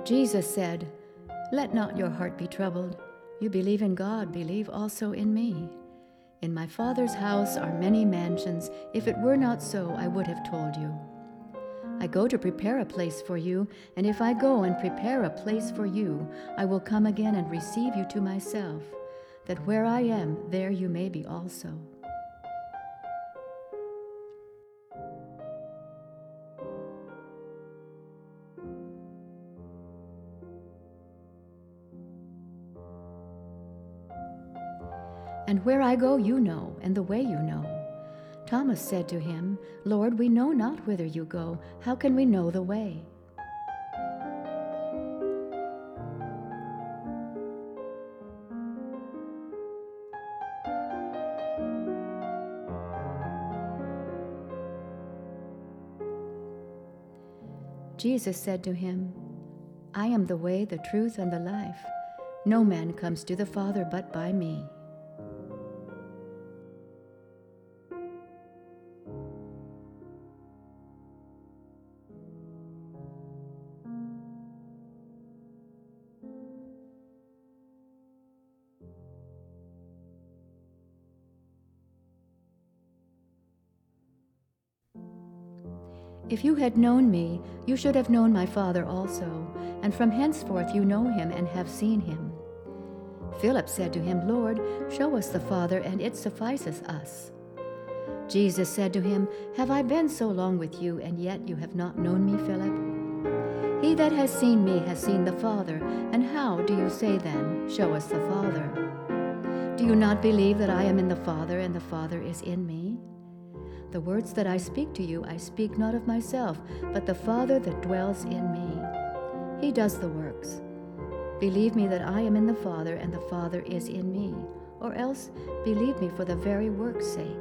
Jesus said, "Let not your heart be troubled. You believe in God, believe also in me. In my Father's house are many mansions. If it were not so, I would have told you. I go to prepare a place for you, and if I go and prepare a place for you, I will come again and receive you to myself, that where I am, there you may be also." "And where I go you know, and the way you know." Thomas said to him, "Lord, we know not whither you go. How can we know the way?" Jesus said to him, "I am the way, the truth, and the life. No man comes to the Father but by me." If you had known me, you should have known my Father also, and from henceforth you know him and have seen him. Philip said to him, "Lord, show us the Father, and it suffices us." Jesus said to him, "Have I been so long with you, and yet you have not known me, Philip? He that has seen me has seen the Father, and how do you say then, 'Show us the Father'? Do you not believe that I am in the Father, and the Father is in me? The words that I speak to you, I speak not of myself, but the Father that dwells in me. He does the works. Believe me that I am in the Father, and the Father is in me, or else believe me for the very work's sake."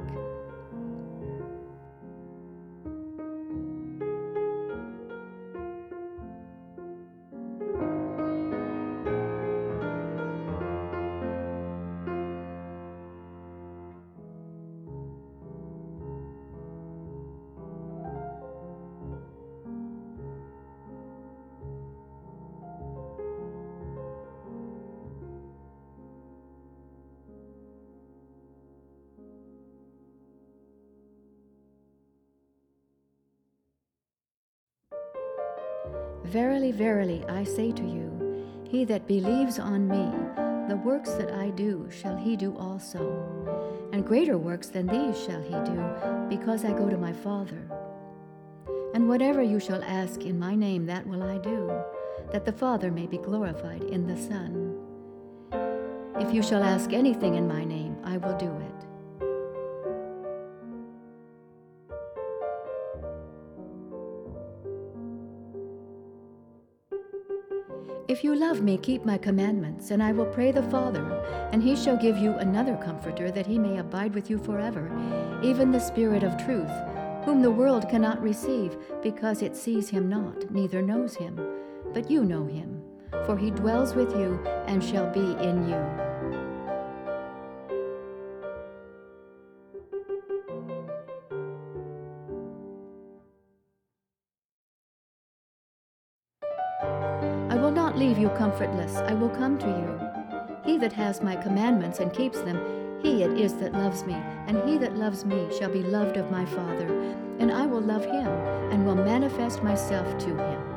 "Verily, verily, I say to you, he that believes on me, the works that I do shall he do also, and greater works than these shall he do, because I go to my Father. And whatever you shall ask in my name, that will I do, that the Father may be glorified in the Son. If you shall ask anything in my name, I will do it." "If you love me, keep my commandments, and I will pray the Father, and he shall give you another Comforter, that he may abide with you forever, even the Spirit of truth, whom the world cannot receive, because it sees him not, neither knows him. But you know him, for he dwells with you and shall be in you." "I will not leave you comfortless, I will come to you. He that has my commandments and keeps them, he it is that loves me, and he that loves me shall be loved of my Father, and I will love him, and will manifest myself to him."